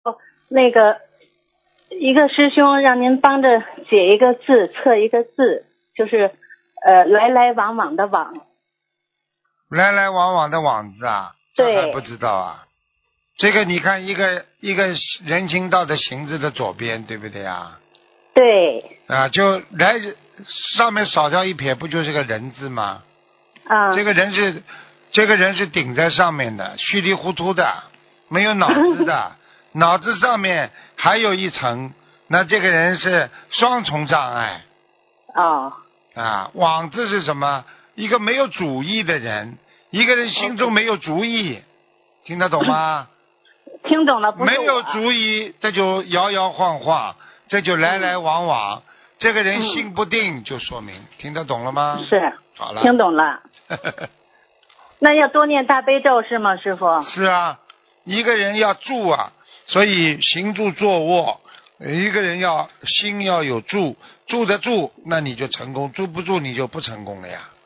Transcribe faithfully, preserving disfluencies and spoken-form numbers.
那个一个师兄让您帮着解一个字，测一个字，就是呃来来往往的往。 来来往往的往字啊，这对还不知道啊？这个你看一个一个人行道的行字的左边，对不对啊？ 对。 啊，就来上面少掉一撇，不就是个人字吗？ 啊。 这个人是这个人是顶在上面的，虚里糊涂的，没有脑子的，脑子上面还有一层，那这个人是双重障碍。 哦。 啊，往字是什么？一个没有主意的人，一个人心中没有主意，听得懂吗？ 听懂了，不是我。 没有主意，这就摇摇晃晃，这就来来往往，嗯、这个人心不定，就说明、嗯、听得懂了吗？ 是。 好了。 听懂了。那要多念大悲咒是吗，师傅？ 是啊，一个人要住啊，所以行住坐卧，一个人要心要有住，住得住，那你就成功；住不住，你就不成功了呀。